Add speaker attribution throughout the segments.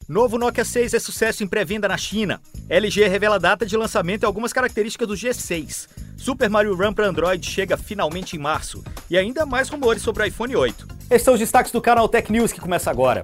Speaker 1: Novo Nokia 6 é sucesso em pré-venda na China. LG revela a data de lançamento e algumas características do G6. Super Mario Run para Android chega finalmente em março. E ainda mais rumores sobre o iPhone 8. Esses são os destaques do Canal Tech News que começa agora.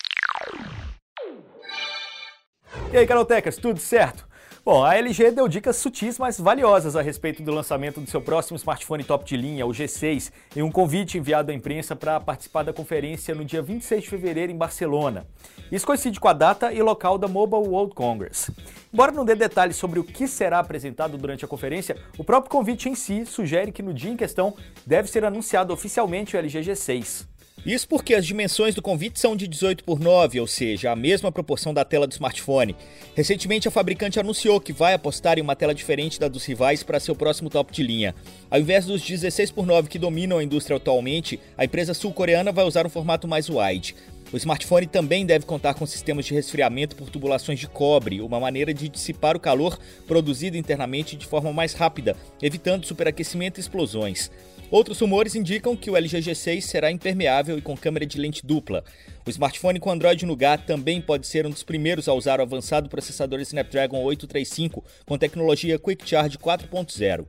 Speaker 1: E aí, Canaltechers, tudo certo? Bom, a LG deu dicas sutis, mas valiosas a respeito do lançamento do seu próximo smartphone top de linha, o G6, em um convite enviado à imprensa para participar da conferência no dia 26 de fevereiro em Barcelona. Isso coincide com a data e local da Mobile World Congress. Embora não dê detalhes sobre o que será apresentado durante a conferência, o próprio convite em si sugere que no dia em questão deve ser anunciado oficialmente o LG G6.
Speaker 2: Isso porque as dimensões do convite são de 18:9, ou seja, a mesma proporção da tela do smartphone. Recentemente, a fabricante anunciou que vai apostar em uma tela diferente da dos rivais para seu próximo top de linha. Ao invés dos 16:9 que dominam a indústria atualmente, a empresa sul-coreana vai usar um formato mais wide. O smartphone também deve contar com sistemas de resfriamento por tubulações de cobre, uma maneira de dissipar o calor produzido internamente de forma mais rápida, evitando superaquecimento e explosões. Outros rumores indicam que o LG G6 será impermeável e com câmera de lente dupla. O smartphone com Android Nougat também pode ser um dos primeiros a usar o avançado processador Snapdragon 835 com tecnologia Quick Charge 4.0.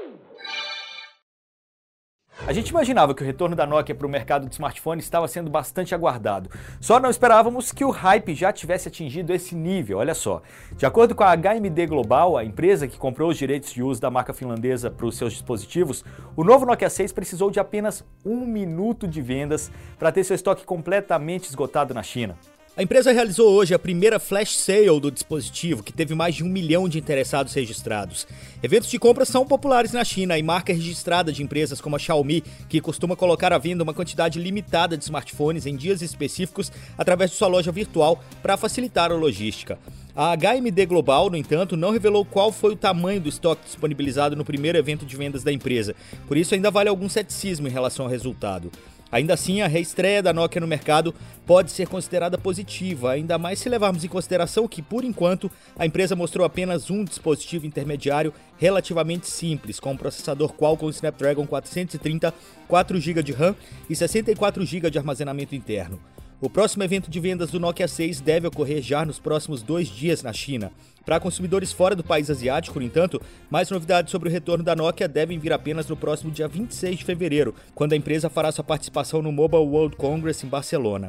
Speaker 1: A gente imaginava que o retorno da Nokia para o mercado de smartphone estava sendo bastante aguardado. Só não esperávamos que o hype já tivesse atingido esse nível, olha só. De acordo com a HMD Global, a empresa que comprou os direitos de uso da marca finlandesa para os seus dispositivos, o novo Nokia 6 precisou de apenas 1 minuto de vendas para ter seu estoque completamente esgotado na China.
Speaker 2: A empresa realizou hoje a primeira flash sale do dispositivo, que teve mais de 1 milhão de interessados registrados. Eventos de compra são populares na China e marca registrada de empresas como a Xiaomi, que costuma colocar à venda uma quantidade limitada de smartphones em dias específicos através de sua loja virtual para facilitar a logística. A HMD Global, no entanto, não revelou qual foi o tamanho do estoque disponibilizado no primeiro evento de vendas da empresa, por isso ainda vale algum ceticismo em relação ao resultado. Ainda assim, a reestreia da Nokia no mercado pode ser considerada positiva, ainda mais se levarmos em consideração que, por enquanto, a empresa mostrou apenas um dispositivo intermediário relativamente simples, com um processador Qualcomm Snapdragon 430, 4 GB de RAM e 64 GB de armazenamento interno. O próximo evento de vendas do Nokia 6 deve ocorrer já nos próximos 2 dias na China. Para consumidores fora do país asiático, no entanto, mais novidades sobre o retorno da Nokia devem vir apenas no próximo dia 26 de fevereiro, quando a empresa fará sua participação no Mobile World Congress em Barcelona.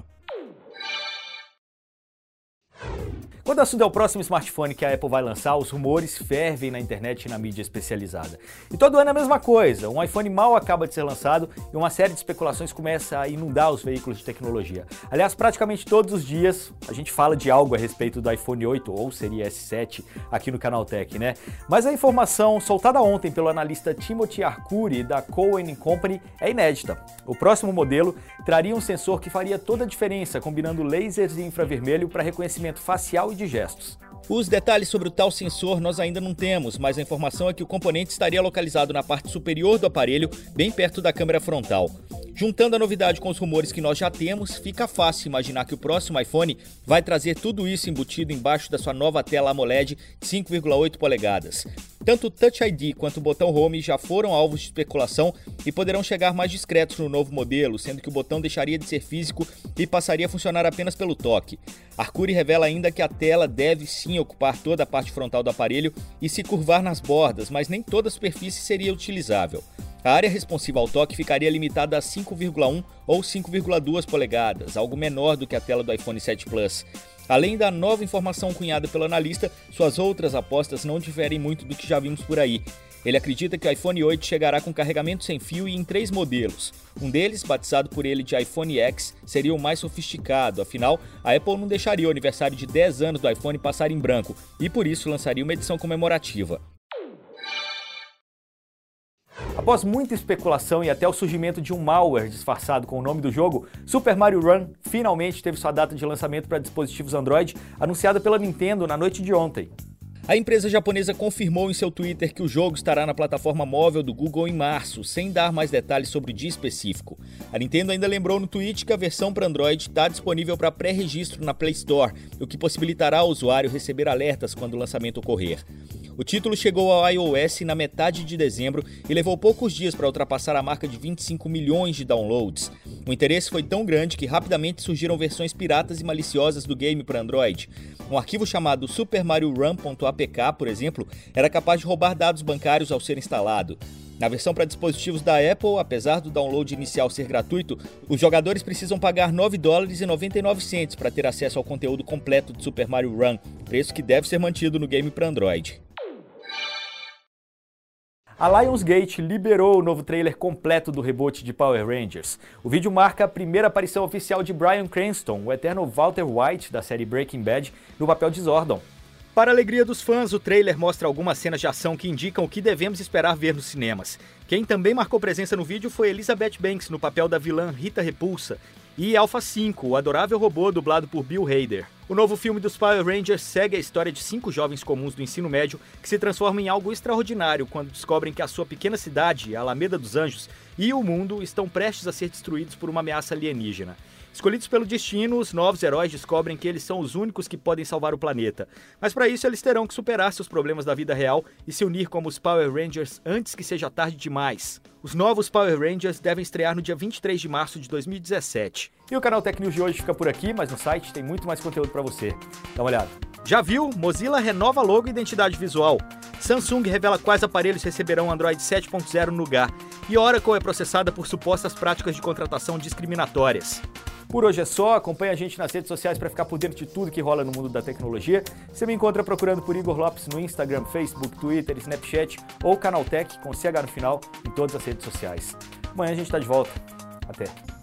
Speaker 1: Quando o assunto é o próximo smartphone que a Apple vai lançar, os rumores fervem na internet e na mídia especializada. E todo ano é a mesma coisa, um iPhone mal acaba de ser lançado e uma série de especulações começa a inundar os veículos de tecnologia. Aliás, praticamente todos os dias a gente fala de algo a respeito do iPhone 8 ou seria S7 aqui no Canal Tech, né? Mas a informação soltada ontem pelo analista Timothy Arcuri da Cowen & Company é inédita. O próximo modelo traria um sensor que faria toda a diferença, combinando lasers e infravermelho para reconhecimento facial e de gestos.
Speaker 2: Os detalhes sobre o tal sensor nós ainda não temos, mas a informação é que o componente estaria localizado na parte superior do aparelho, bem perto da câmera frontal. Juntando a novidade com os rumores que nós já temos, fica fácil imaginar que o próximo iPhone vai trazer tudo isso embutido embaixo da sua nova tela AMOLED de 5,8 polegadas. Tanto o Touch ID quanto o botão Home já foram alvos de especulação e poderão chegar mais discretos no novo modelo, sendo que o botão deixaria de ser físico e passaria a funcionar apenas pelo toque. Arcuri revela ainda que a tela deve sim ocupar toda a parte frontal do aparelho e se curvar nas bordas, mas nem toda a superfície seria utilizável. A área responsiva ao toque ficaria limitada a 5,1 ou 5,2 polegadas, algo menor do que a tela do iPhone 7 Plus. Além da nova informação cunhada pelo analista, suas outras apostas não diferem muito do que já vimos por aí. Ele acredita que o iPhone 8 chegará com carregamento sem fio e em 3 modelos. Um deles, batizado por ele de iPhone X, seria o mais sofisticado, afinal, a Apple não deixaria o aniversário de 10 anos do iPhone passar em branco e por isso lançaria uma edição comemorativa.
Speaker 1: Após muita especulação e até o surgimento de um malware disfarçado com o nome do jogo, Super Mario Run finalmente teve sua data de lançamento para dispositivos Android, anunciada pela Nintendo na noite de ontem.
Speaker 2: A empresa japonesa confirmou em seu Twitter que o jogo estará na plataforma móvel do Google em março, sem dar mais detalhes sobre o dia específico. A Nintendo ainda lembrou no tweet que a versão para Android está disponível para pré-registro na Play Store, o que possibilitará ao usuário receber alertas quando o lançamento ocorrer. O título chegou ao iOS na metade de dezembro e levou poucos dias para ultrapassar a marca de 25 milhões de downloads. O interesse foi tão grande que rapidamente surgiram versões piratas e maliciosas do game para Android. Um arquivo chamado supermariorun.apk, por exemplo, era capaz de roubar dados bancários ao ser instalado. Na versão para dispositivos da Apple, apesar do download inicial ser gratuito, os jogadores precisam pagar $9,99 para ter acesso ao conteúdo completo de Super Mario Run, preço que deve ser mantido no game para Android.
Speaker 1: A Lionsgate liberou o novo trailer completo do reboot de Power Rangers. O vídeo marca a primeira aparição oficial de Bryan Cranston, o eterno Walter White da série Breaking Bad, no papel de Zordon. Para a alegria dos fãs, o trailer mostra algumas cenas de ação que indicam o que devemos esperar ver nos cinemas. Quem também marcou presença no vídeo foi Elizabeth Banks no papel da vilã Rita Repulsa e Alpha 5, o adorável robô dublado por Bill Hader. O novo filme dos Power Rangers segue a história de 5 jovens comuns do ensino médio que se transformam em algo extraordinário quando descobrem que a sua pequena cidade, a Alameda dos Anjos, e o mundo estão prestes a ser destruídos por uma ameaça alienígena. Escolhidos pelo destino, os novos heróis descobrem que eles são os únicos que podem salvar o planeta. Mas para isso eles terão que superar seus problemas da vida real e se unir como os Power Rangers antes que seja tarde demais. Os novos Power Rangers devem estrear no dia 23 de março de 2017. E o canal Tech News de hoje fica por aqui, mas no site tem muito mais conteúdo para você. Dá uma olhada. Já viu? Mozilla renova logo a identidade visual. Samsung revela quais aparelhos receberão Android 7.0 no lugar. E Oracle é processada por supostas práticas de contratação discriminatórias. Por hoje é só, acompanhe a gente nas redes sociais para ficar por dentro de tudo que rola no mundo da tecnologia. Você me encontra procurando por Igor Lopes no Instagram, Facebook, Twitter, Snapchat ou Canaltech com CH no final em todas as redes sociais. Amanhã a gente está de volta. Até!